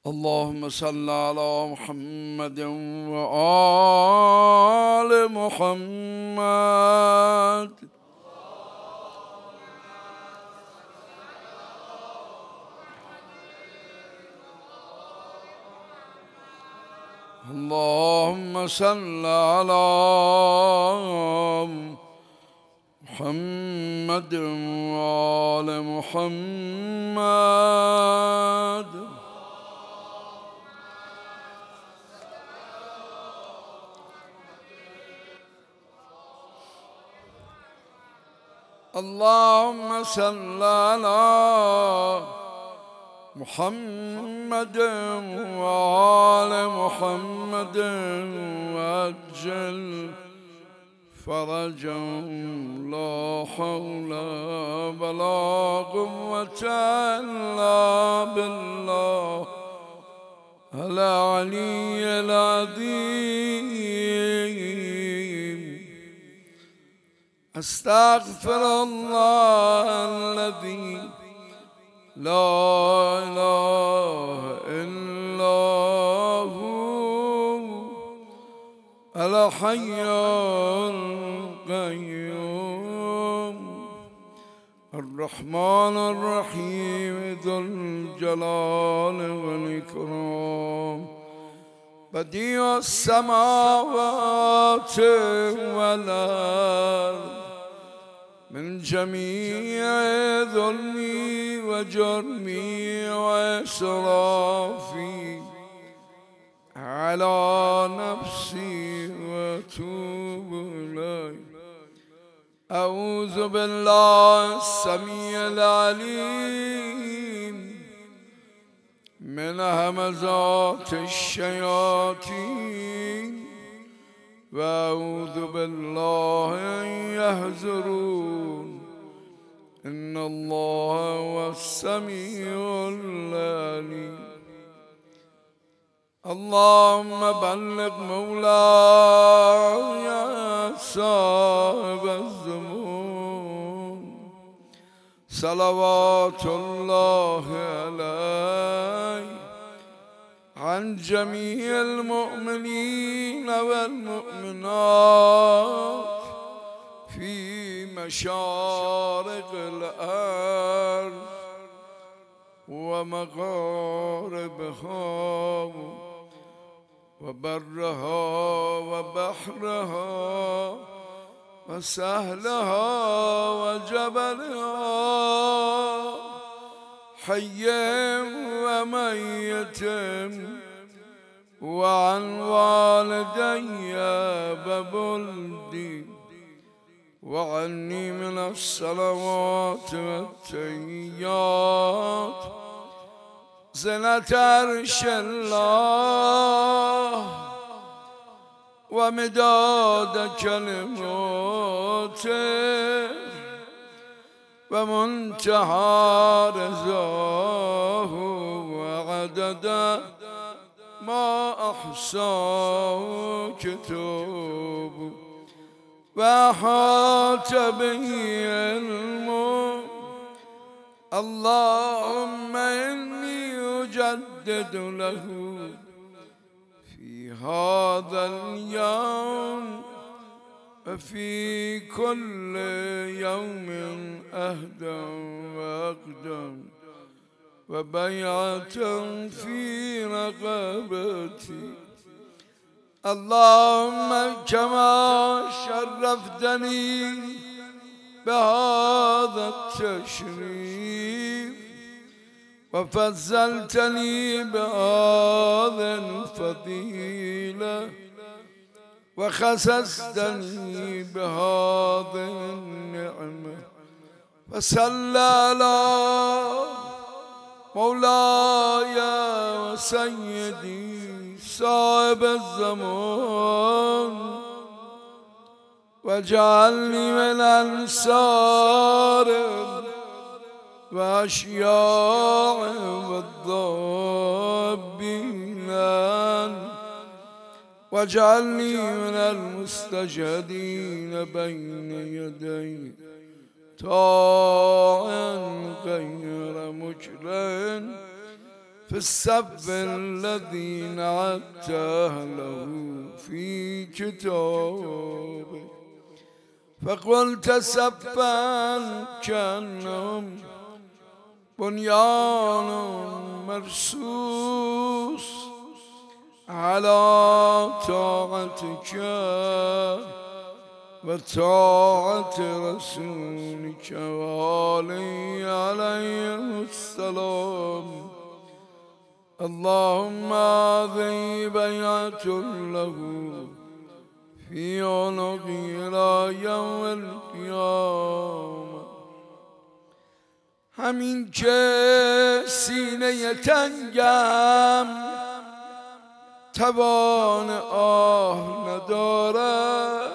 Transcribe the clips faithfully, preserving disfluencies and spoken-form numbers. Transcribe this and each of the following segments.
اللهم صل على محمد وآل محمد. اللهم صل على محمد وآل محمد. اللهم صل على محمد وآل محمد وعجل فرجهم. لا حول ولا قوة إلا بالله العلي العظيم. أستغفر الله الذي لا إله إلا هو الحي القيوم الرحمن الرحيم ذو الجلال والإكرام بديع السماوات والأرض. من جميع ظلمي وجرمي وإسرافي على نفسي وأتوب إليه. أعوذ بالله السميع العليم من همزات الشياطين وأعوذ بالله أن يحضرون. إن الله هو السميع العليم. اللهم بلغ مولاي صاحب الزمان صلوات الله عليه عن جميع المؤمنين والمؤمنات في مشارق الأرض ومغاربها وبرها وبحرها وسهلها وجبلها حي وميت وعن والدي وبلدي وعني من الصلوات والتحيات زنة عرش الله ومداد كلماته ومنتهى رضاه وعدد ما أحصاه كتابه وأحاط به علمه. اللهم إني أجدد له في هذا اليوم وفي كل يوم أهدى وأقدم وبيعة في رقبتي. اللهم كما شرفتني بهذا التشريف وفضلتني بهذه الفضيلة وخصصتني بهذه النعمة فصل على مولاي وسيدي صاحب الزمان واجعلني من أنصار وأشياع والضابين واجعلني من المستجدين بين يدي طاعا غير مجرم في السب الذي نعت له في كتابك، فقلت سبا كأنهم بنيان مرصوص على طاعتك وطاعة رسولك وآله عليه السلام. اللهم هذه بيعة له في عنقي إلى يوم القیامة. همین که سینه تنگم توان آه ندارد،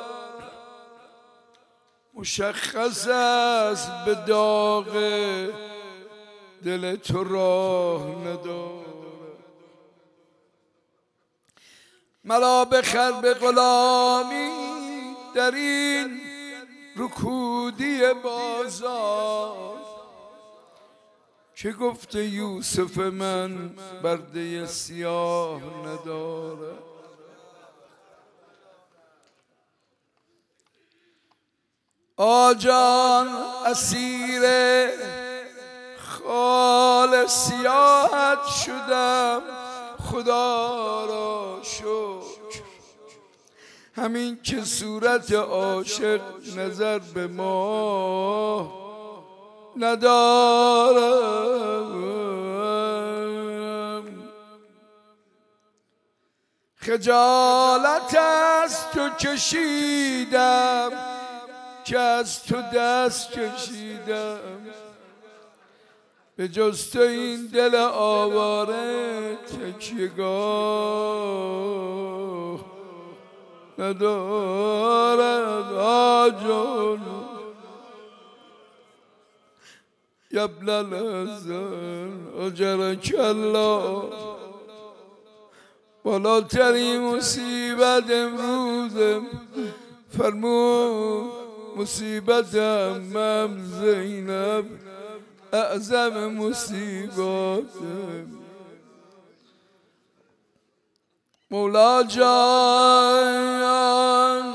مشخص است به داغ دل تو راه ندارد. مرا بخر به غلامی در این رکودی بازار، که گفته یوسف من برده سیاه نداره. آجان اسیر خال سیاحت شدم، خدا را شکر. همین که صورت عاشق نظر به ما ندارم. خجالت از تو کشیدم که از تو دست کشیدم، به جز تو این دل آواره تکیه‌گاه ندارد. آجان یبن الحسن اجرک الله، بالاترین مصیبت امروزم فرمود مصیبت امم زینب اعظم مصیبات. مولا جان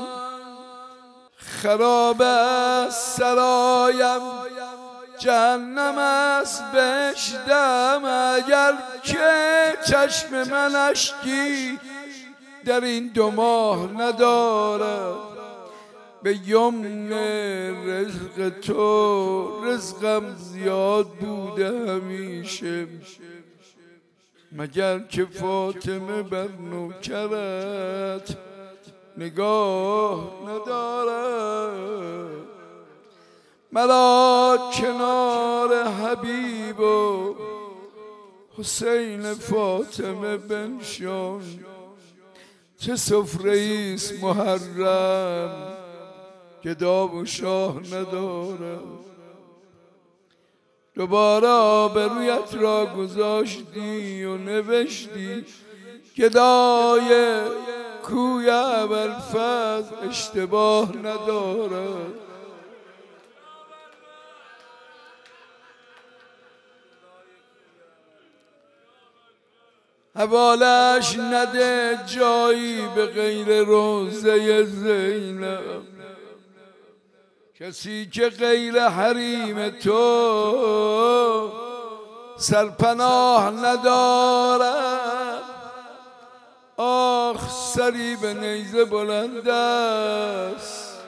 خراب است سرایم، جهنم است بهشتم، اگر که چشم من اشکی در این دو ماه ندارد. به یمن رزق تو رزقم زیاد بوده همیشه، مگر که فاطمه بر نوکرت نگاه ندارد. مرا کنار حبیب و حسین فاطمه بنشان، چه سفره‌ایست محرم که دام و شاه ندارد. دوباره آبرویت را گذاشتی و نوشتی گدای کوی ابوالفضل اشتباه ندارد. حوالش نده جایی به غیر روضه زینب، کسی که غیر حریم تو سرپناه ندارد. آخ سری به نیزه بلند است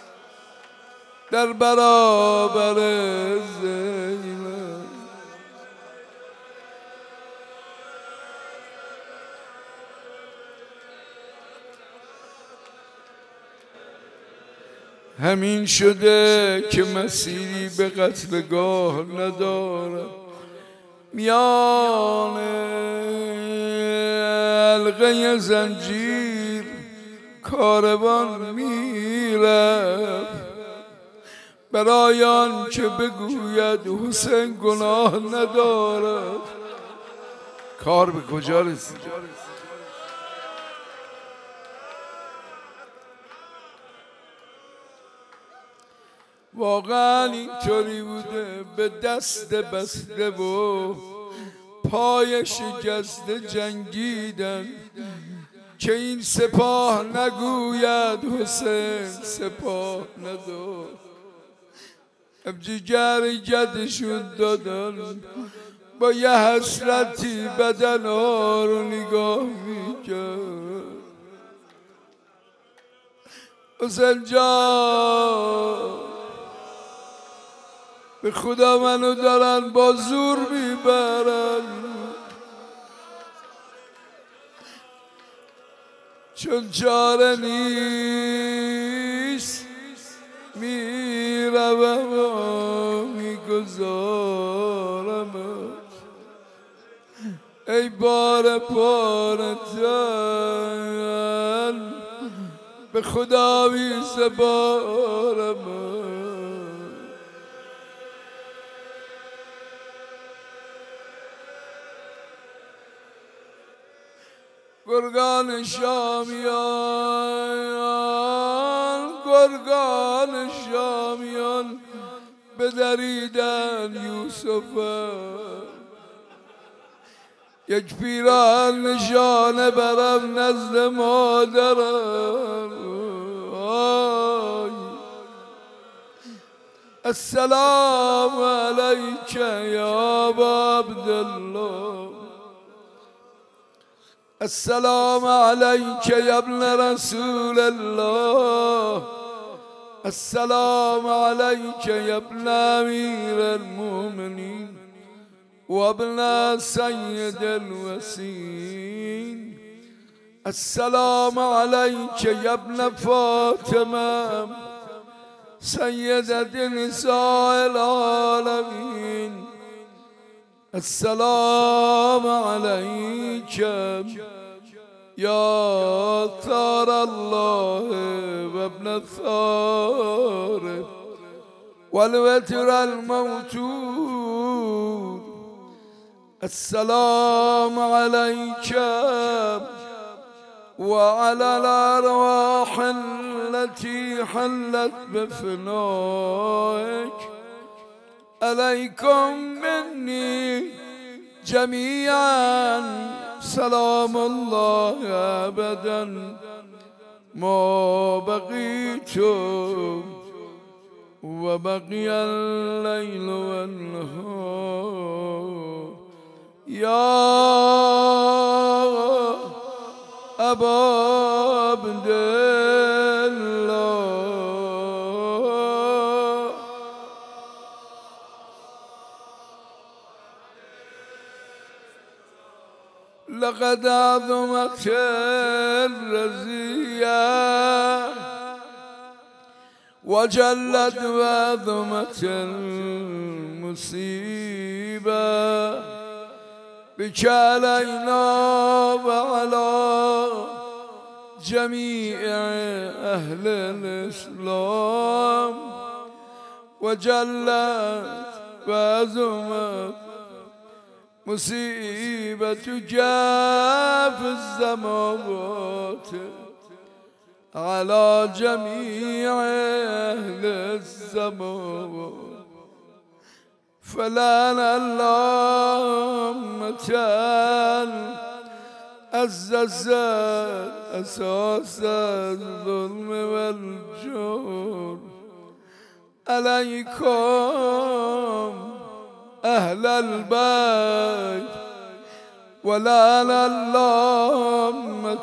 در برابر زینب. همین شده که مسیری به قتلگاه ندارد. میان حلقه زنجیر کاروان میرفت، برای آن که بگوید حسین گناه ندارد. کار به کجا رسید؟ واقعا اینطوری بوده، به دست بسته و پای شکسته جنگیدن که این سپاه نگوید حسین سپاه نداد. جگر گدشون دادن با یه حسرتی بدن ها رو نگاه میکرد. حسین جان به خدا منو دارن با زور میبرن، چون چاره نیست میروم و میگذارم. ای بار پارتن به خدا میسپارم. گرگان شامیان گرگان شامیان بدریدن یوسف، یک پیران نشانه برم نزد مادرم. السلام علیک یا ابا عبدالله، السلام علیک یا ابن رسول الله، السلام علیک یا ابن امیر المؤمنین و ابن سید الوسین، السلام علیک یا ابن فاطمه سیدة نساء العالمین، السلام عليك يا ثار الله وابن الثار والوتر الموتور، السلام عليك وعلى الأرواح التي حلت بفنائك، عليكم مني جميعا سلام الله أبدا ما بقيت وبقي الليل والنهار. يا أبا عبد الله لقد عظمت الرزية وجلت وعظمت المصيبة بك علينا وعلى جميع أهل الإسلام، وجلت وعظمت مصيبتك في السماوات على جميع أهل السماوات، فلعن اللهم تعالى أسست أساس الظلم والجور عليكم أهل البيت، ولعن اللهم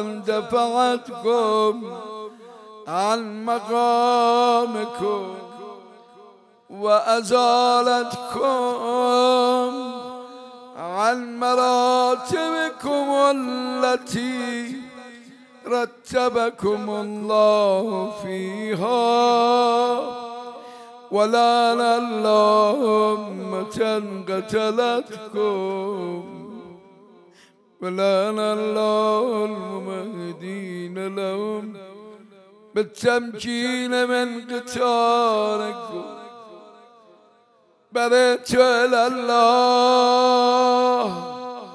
دفعتكم عن مقامكم وأزالتكم عن مراتبكم التي رتبكم الله فيها، ولعن اللهم قتلتكم، ولعن الله الممهدين لهم بالتمكين من قتالكم. برئت إلى الله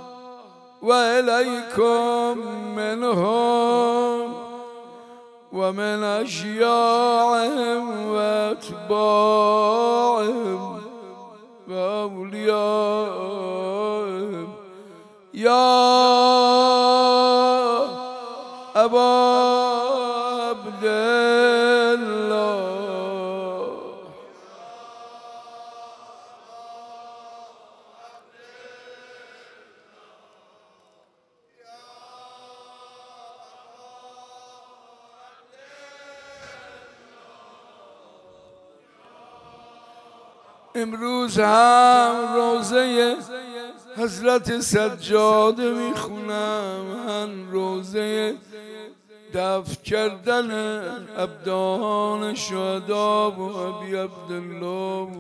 وإليكم منهم ومن أشياعهم وأتباعهم وأوليائهم یا ابا عبدالله امروز هم روزه حضرت سجاده میخونم، هم روزه دفن کردن ابدان شهدا و ابی عبدالله،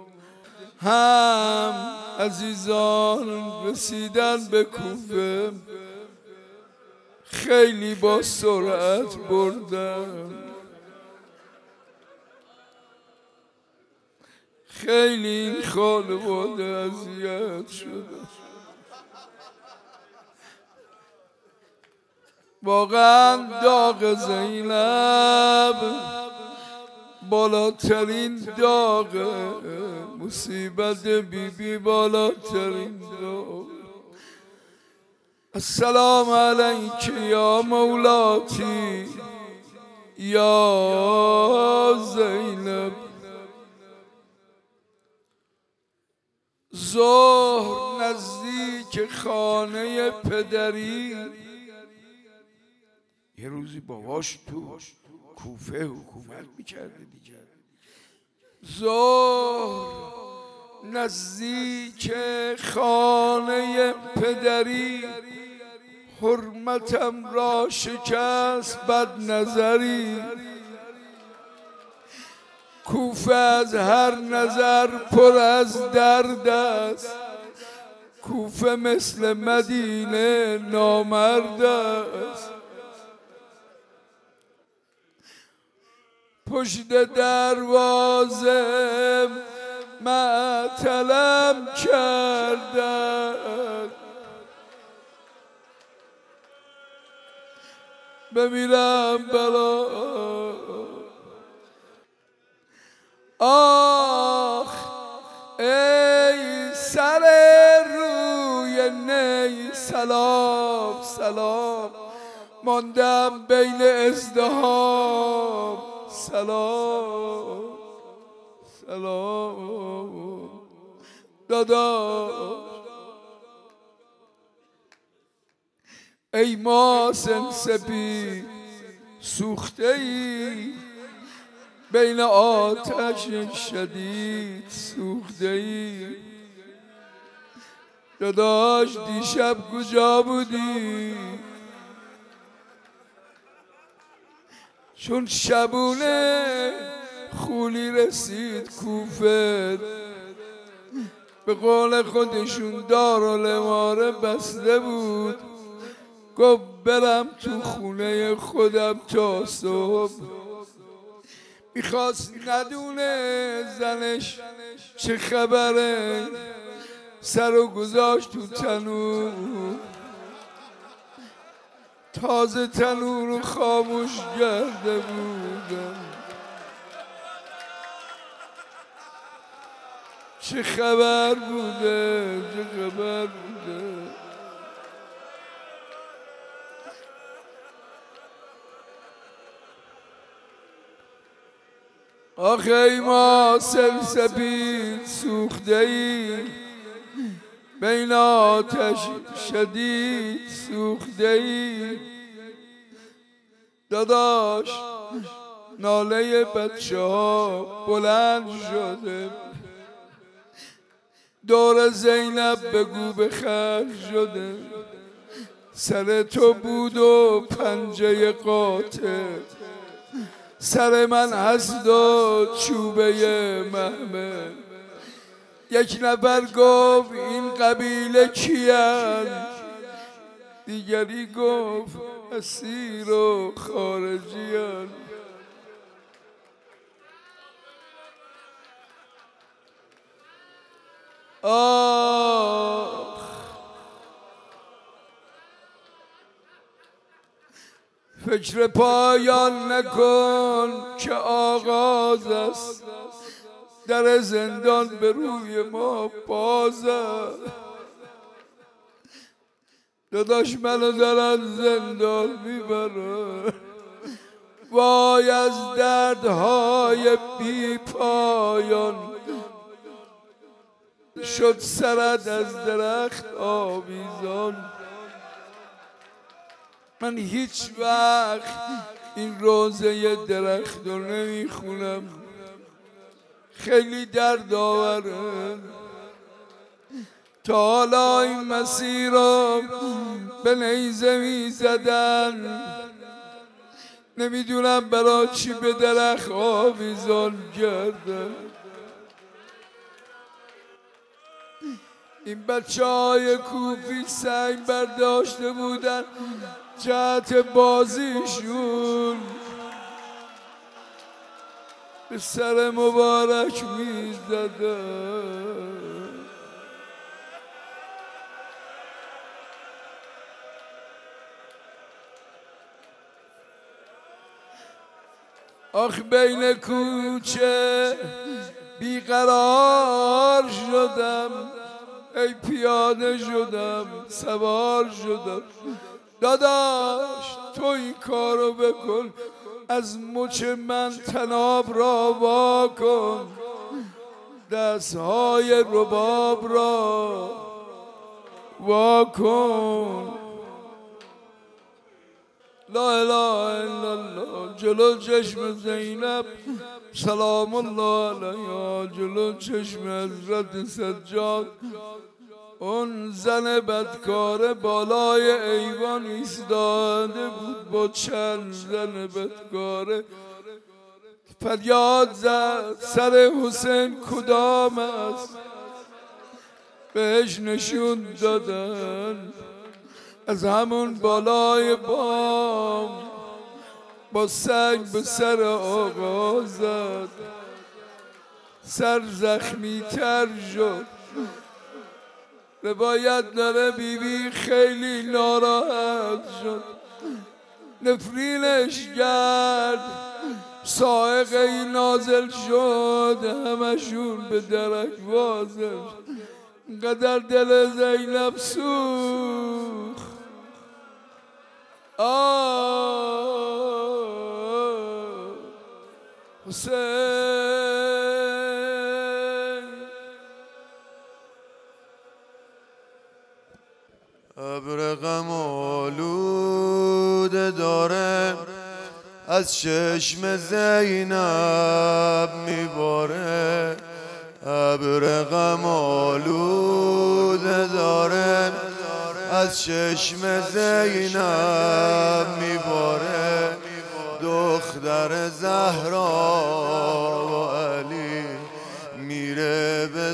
هم عزیزان رسیدن به کوفه خیلی با سرعت بردن، خیلی این خانواده اذیت شده. واقعا داغ زینب بالاترین داغ، مصیبت بی بی بالاترین داغ. السلام علیک یا مولاتی یا زینب. ظهر نزدیک خانه پدری، یه روزی باباش تو کوفه حکومت میکرده دیگه. ظهر نزدیک خانه پدری، حرمتم را شکست بد نظری. کوفه از هر نظر پر از درد است، کوفه مثل مدینه نامرد است. پشت دروازه معطلم کردن، بمیرم بلا. آخ ای سر روی نی سلام سلام، ماندم بین ازدحام سلام سلام. داداش ای ماسن سپید سوخته ای، بین آتش شدید سوخته ای. داداش دیشب کجا بودی؟ چون شبونه خولی رسید کوفه، به قول خودشون دارالاماره بسته بود. گفت برم تو خونه خودم تا صبح. میخواست ندونه زنش چه خبره، سر و گذاشت تو تنور. تازه تنور رو خاموش کرده بودم. چه خبر بوده چه خبر بوده. آخه ای ما سلسبیل سوخته ای، بین آتش شدید سوخته ای. داداش ناله بچه ها بلند شده، دور زینب بگو بخرج شده. سر تو بود و پنجه قاطع، سر من هست و چوبه محمل. یک نفر گفت این قبیله کیان، دیگری گفت اسیر و خارجیان. آخ فکر پایان نکن که آغاز است، در زندان به روی ما باز است. داداش منو دارن زندان میبرن، وای از دردهای بی پایان، شد سرت از درخت آویزان. من هیچ وقت این روزه درخت رو نمیخونم، خیلی درد آوره. تا حالا این مسیر رو به نیزه میزدن، نمیدونم برای چی به درخت آویزان کردن. این بچه های کوفی سنگ برداشته بودن جهت بازیشون، به سر مبارک میزدن. آخ بین کوچه بیقرار شدم، ای پیاده شدم سوار شدم. داداش تو این کارو بکن، از مچ من طناب را وا کن، دستهای رباب را وا کن. لا اله الا الله. جلو چشم زینب سلام الله علیها، جلو چشم حضرت سجاد، اون زن بدکار بالای ایوان ایستاده بود با چند زن بدکاره. فریاد زد سر حسین کدام است؟ بهش نشون دادن از همون بالای بام، با سنگ به سر آقا زد، سر زخمی تر شد. روایت داره بیبی خیلی ناراحت شد، نفرینش کرد، صاعقه نازل شد، همشون به درک واضح. قدر دل زینب سوخت. آه حسین. ابر غم آلوده داره از چشم زینب میباره، ابر غم آلوده داره از چشم زینب میباره. دختر زهرا و علی میره به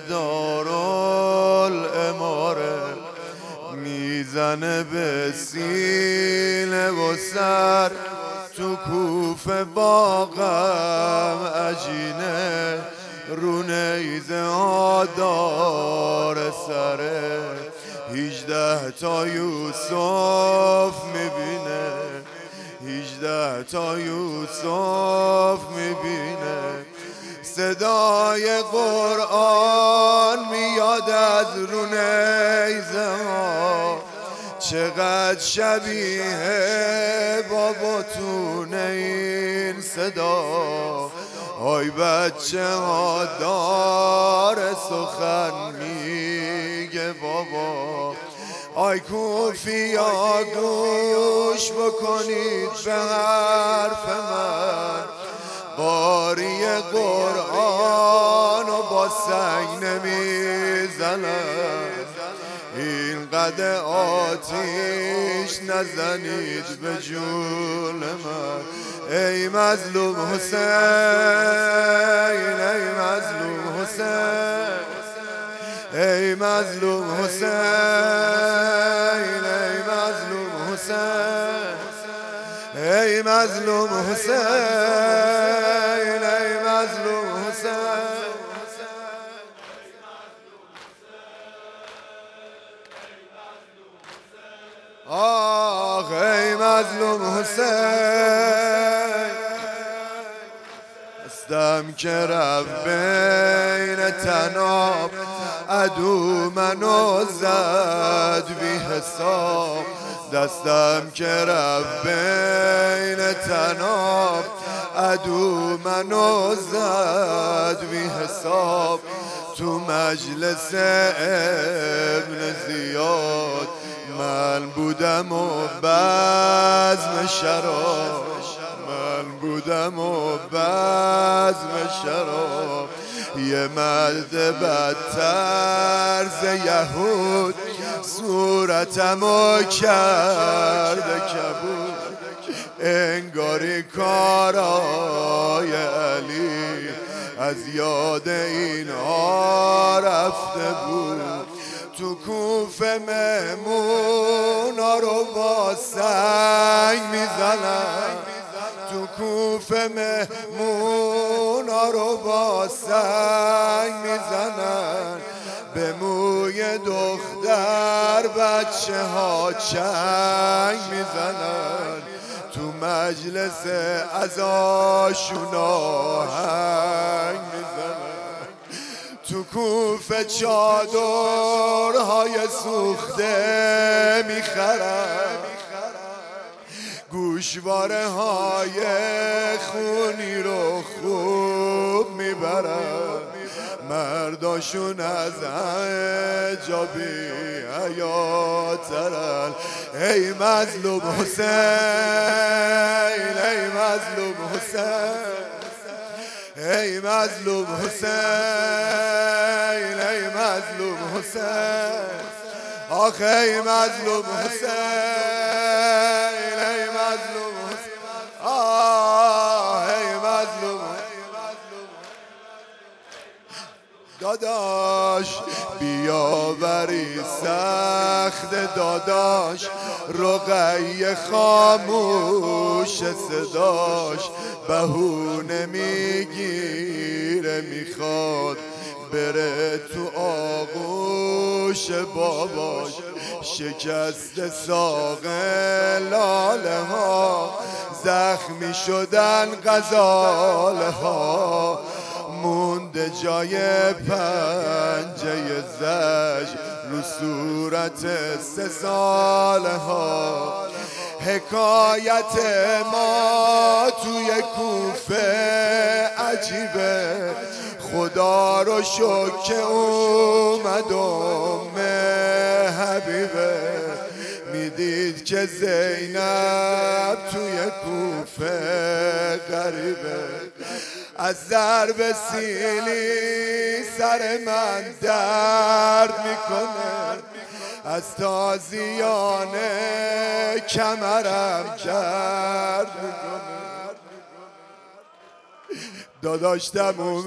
دارالاماره، میزنه به سینه و سر تو کوفه با غم عجینه، رو نیزه ها داره سره، هیجده تا یوسف میبینه، هیجده تا یوسف میبینه. صدای قرآن میاد از رو نیزه ها، چقدر شبیه باباتون این صدا. آی بچه ها داره سخن میگه بابا، آی کوفیا گوش بکنید به حرف من، قاری قرآن و با سنگ نمیزنن، اینقدر آتیش نزنید به جون من. ای مظلوم حسین، ای مظلوم حسین، ای مظلوم حسین، ای مظلوم حسین، ای مظلوم حسین، ای مظلوم حسین. آه ای مظلوم حسین، دستم که رفت بین تناب عدو منو زد بی حساب، دستم که رفت بین تناب. عدو منو زد بی حساب، تو مجلس ابن زیاد من بودم و بزم شراب، من بودم و بزم شراب. یه مرد بدتر ز یهود صورتمو کرده کبود، انگاری کارای علی از یاد اینا رفته بود. تو کوفه مهمونا رو با سنگ میزنن، تو کوفه مهمونا رو با سنگ میزنن، به موی دختر بچه ها چنگ میزنن، تو مجلس عزاشون آهنگ میزنن. تو کوفه چادرهای سوخته میخرن، گوشواره های خونی رو خوب میبرن، مرداشون از عجابی حیاترن. ای مظلوم حسین، ای مظلوم حسین، ای مظلوم حسین، ای مظلوم حسین، آخ ای مظلوم حسین، ای مظلوم حسین، آه ای مظلوم. داداش بیاوری سخت، داداش رقیه خاموش صداش، بهونه میگیره میخواد بره تو آغوش باباش، شکست ساق لاله ها، زخمی شدن غزاله ها، مونده جای پنجه زش رو صورت سه ساله ها. حکایت ما توی کوفه عجیبه، خدا رو شکر که اومد ام حبیبه. میدید که زینب توی کوفه غریبه، از ضرب سیلی سر من درد میکنه، از تازیان کمرم درد میکنه. داداش تموم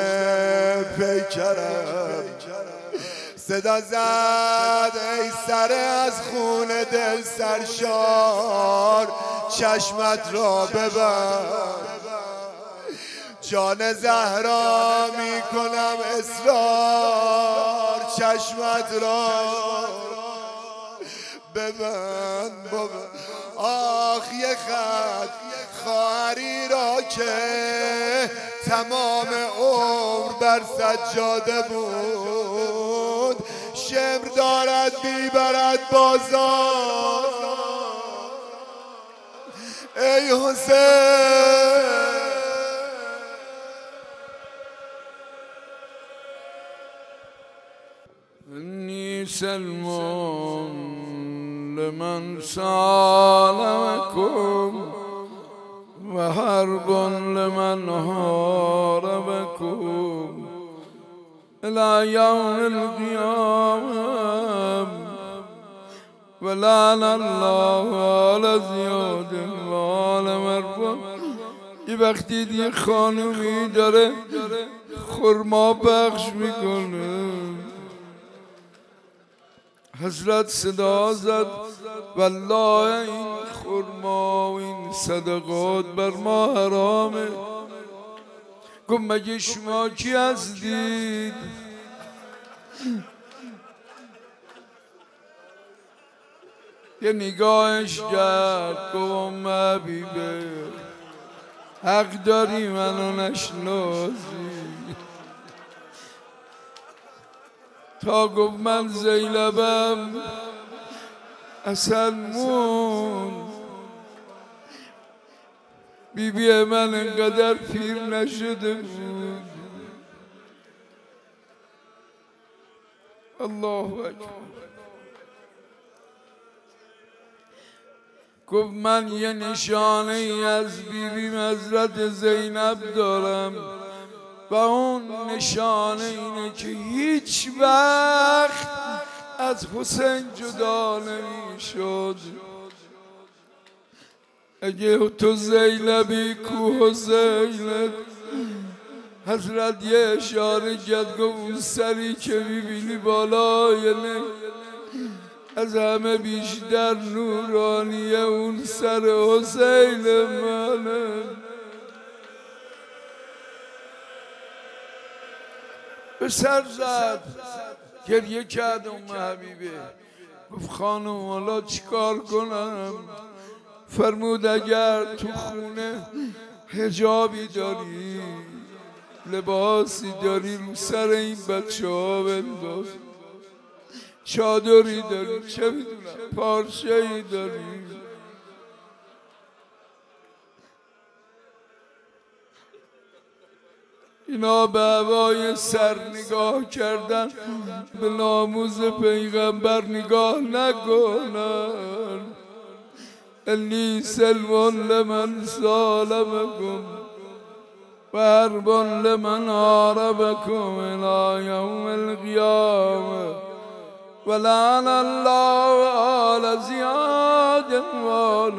پیکرم صدا زد، ای سر از خون دل سرشار، چشمت را ببند، جان زهرا میکنم اصرار، چشمت را ببند بابا. آخ یه خط خواهری را که تمام عمر بر سجاده بود، شمر دارد میبرد بازار. ای حسین انی سلمان لمن سالمکم و حرب لمن حاربکم الى یوم القیامه ولعن الله علی زیاد و آل مربوط. یه وقتی دیگه خانومی داره خرما پخش میکنه، حضرت صدا زد والله این خرما و این صدقات بر ما حرامه. گفت مگه شما کی هستید؟ یه نگاهش کرد گفت حبیبه حق داری منو نشناسی، تا گفت من زینبم اصلا مون بی بی من انقدر پیر نشده بود. الله اکبر. گفت من یه نشانه ای از بی بی حضرت زینب دارم و اون نشانه اینه که هیچ وقت از حسین جدا نمیشد. اگه تو زینبی کو حسین؟ حضرت یه اشاره کرد گفت اون سری که میبینی بالای نه از همه بیشتر نورانیه اون سر حسین منه. به سر زد گریه کرد ام حبیبه. گفت خانم حالا چیکار کنم؟ فرمود اگر تو خونه حجابی داری لباسی داری رو سر این بچه ها بنداز، چادری داری چه میدونم پارچه‌ای داری. اینا به هوای سر نگاه کردن، به ناموس پیغمبر نگاه نکنن. انی سلم لمن سالمکم و حرب لمن حاربکم الی یوم القیامه ولعن الله آل زیاد و آل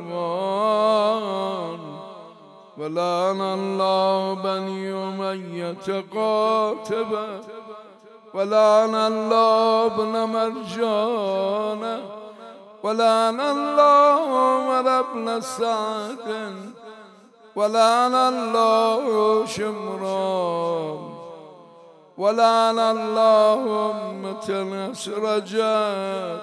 مروان ولعن الله بنی امیة قاتبه ولعن الله ابن مرجان ولعن الله عمر بن سعد ولعن الله شمران ولعن الله أمة أسرجت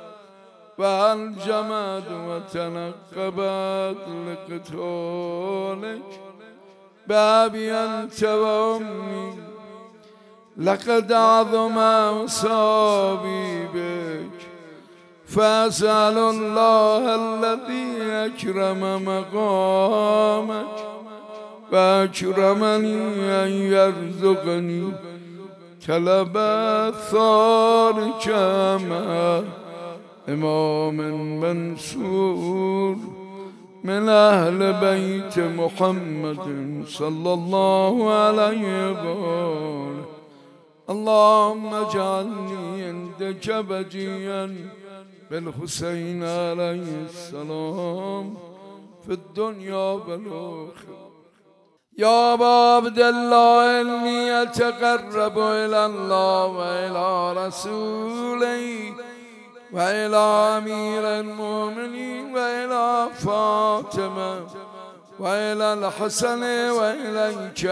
وأنجمت وتنقبت لقتالك بأبي أنت وأمي لقد عظم أصابي بك فأسأل الله الذي أكرم مقامك وأكرمني أن يرزقني طلب ثارك مع إمام منصور من أهل بيت محمد صلى الله عليه وسلم. اللهم اجعلني عندك بجيا بالحسين عليه السلام في الدنيا والآخرة. يا أبا عبد الله إني أتقرب إلى الله وإلى رسوله وإلى أمير المؤمنين وإلى فاطمة وإلى الحسن وإليك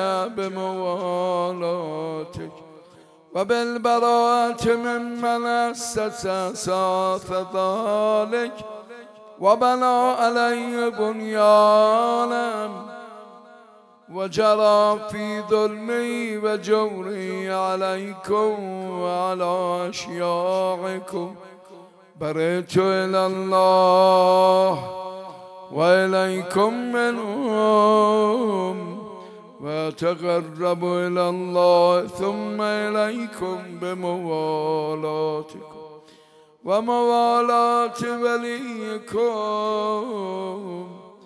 بموالاتك وبالبراءة ممن أسس أساس ذلك وبنى عليه بنيانا وجرى في ظلمي وجوري عليكم وعلى أشياعكم. برئت إلى الله وإليكم منهم وأتقرب إلى الله ثم إليكم بموالاتكم وموالاة وليكم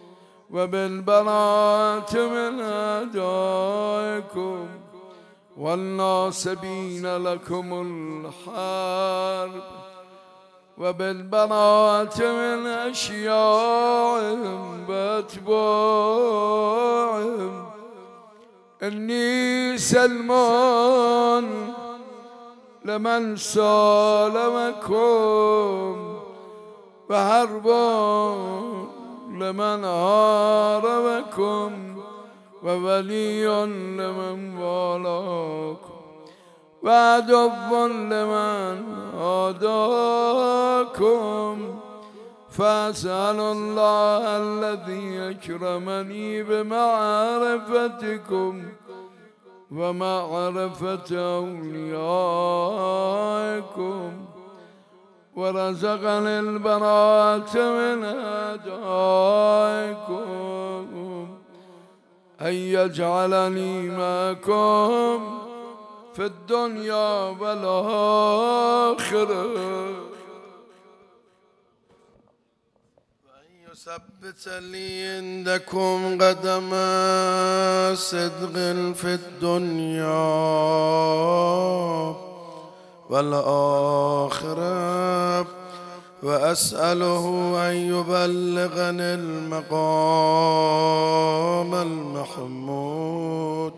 وبالبراءة من أعدائكم والناصبين لكم الحرب وبالبراءة من أشياعهم وأتباعهم. إني سلمان لمن سالمكم وحربان لمن حاربكم وولي لمن والاكم وعدو لمن عاداكم. فأسأل الله الذي أكرمني بمعرفتكم ومعرفة أوليائكم، ورزقني البراءة من أعدائكم، أن يجعلني معكم في الدنيا والآخرة، وأن يثبت لي عندكم قدم صدق في الدنيا والآخرة، وأسأله أن يبلغني المقام المحمود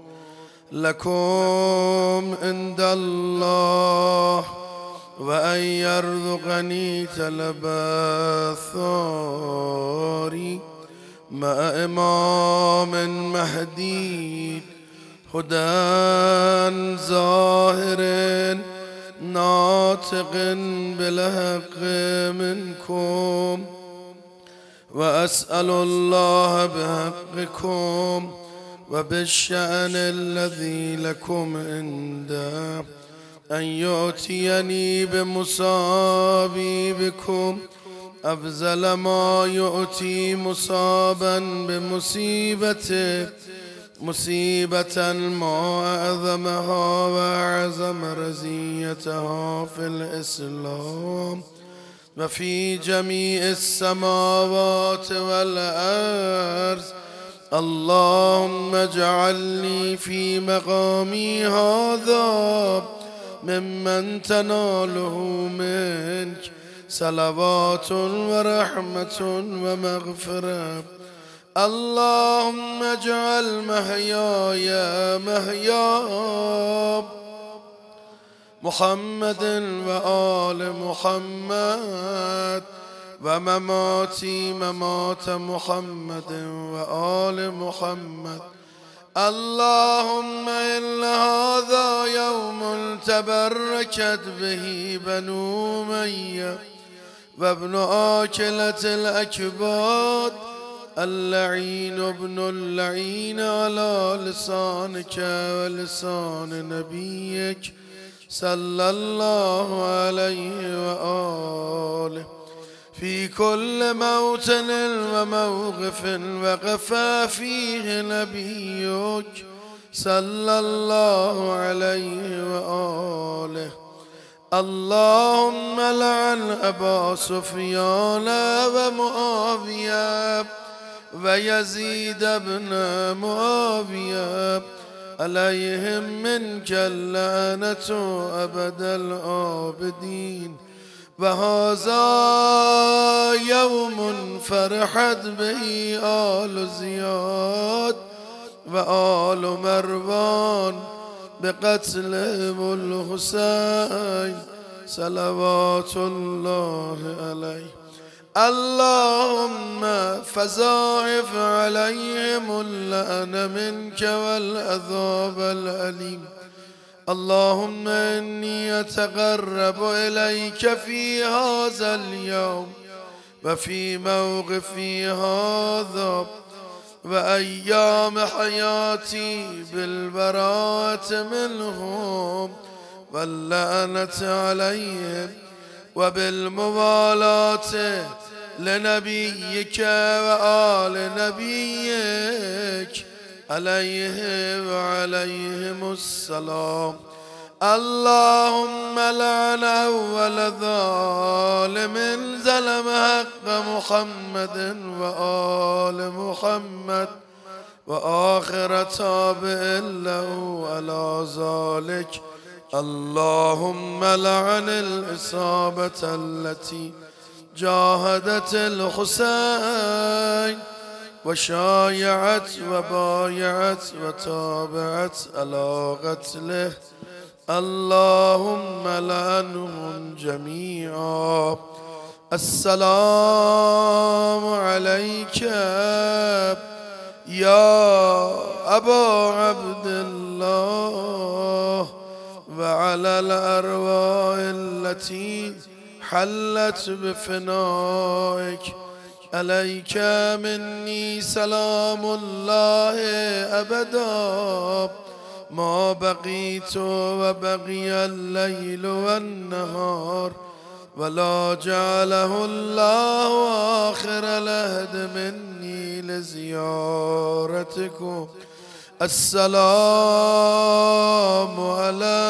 لكم عند الله، وأن يرزقني طلب الثار مع إمام مهدي هدى ظاهر ناطق بالحق منكم، وأسأل الله بحقكم وبالشأن الذي لكم عنده أن يؤتيني بمصابي بكم أفضل ما يؤتي مصابا بمصيبته، مصيبة ما أعظمها وأعظم رزيتها في الإسلام وفي جميع السماوات والأرض. اللهم اجعلني في مقامي هذا ممن تناله منك صلوات ورحمة ومغفرة. اللهم اجعل محياي محيا محمد وآل محمد، ومماتي ممات محمد وآل محمد. اللهم إن هذا يوم تبركت به بنو أمية وابن آكلة الأكباد، اللعين ابن اللعين على لسانك ولسان نبيك صلى الله عليه وآله، في كل موطن وموقف وقف فيه نبيك صلى الله عليه وآله. اللهم لعن أبا سفيان ومعاوية ويزيد بن معاوية، عليهم منك اللعنة أبد الآبدين. وهذا يوم فرحت به آل زياد وآل مروان بقتلهم الحسين صلوات الله عليه. اللهم فزائف عليهم اللعن منك والعذاب الأليم. اللهم إني أتقرب إليك في هذا اليوم وفي موقفي هذا وأيام حياتي بالبراءة منهم واللعنة عليهم، وبالموالاة لنبيك وآل نبيك عليه وعليهم السلام. اللهم لعن أول ظالم ظلم حق محمد وآل محمد، وآخر تابع له على ذلك. اللهم لعن الإصابة التي جاهدت الحسين وشايعت وبايعت وتابعت على قتله. اللهم لعنهم جميعا. السلام عليك يا أبا عبد الله وعلى الأرواح التي حلت بفنائك. عليك مني سلام الله أبدا، ما بقيت وبقي الليل والنهار ولا جعله الله آخر العهد مني لزيارتكم. السلام على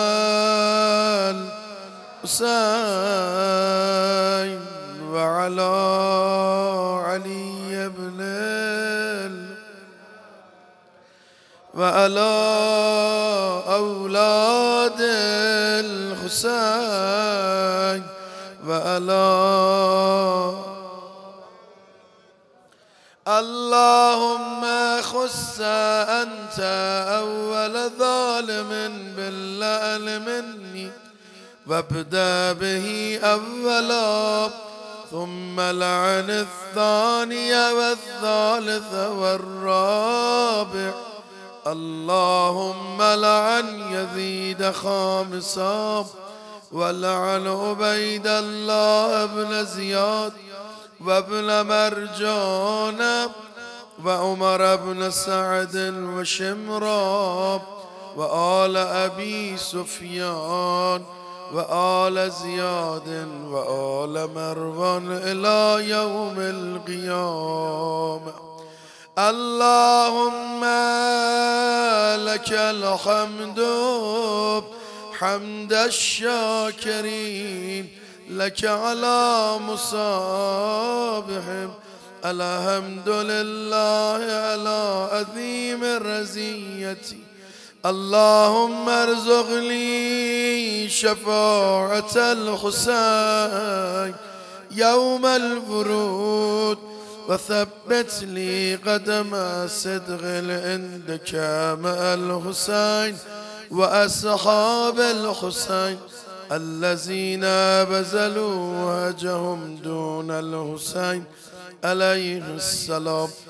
الحسين وعلى علي بن وعلى أولاد الحسين وعلى اللهم خص أنت أول ظالم باللعن مني وابدأ به أولا ثم لعن الثاني والثالث والرابع. اللهم لعن يزيد خامسا ولعن عبيد الله بن زياد وابن مرجان وعمر بن سعد وشمرا وآل أبي سفيان وآل زياد وآل مروان إلى يوم القيامة. اللهم لك الحمد حمد الشاكرين لك على مصابهم. الحمد لله على عظيم رزيتي. اللهم ارزقني شفاعة الحسين يوم الورود وثبت لي قدم صدق عندك مع الحسين وأصحاب الحسين الذين بذلوا وجههم دون الحسين عليه السلام.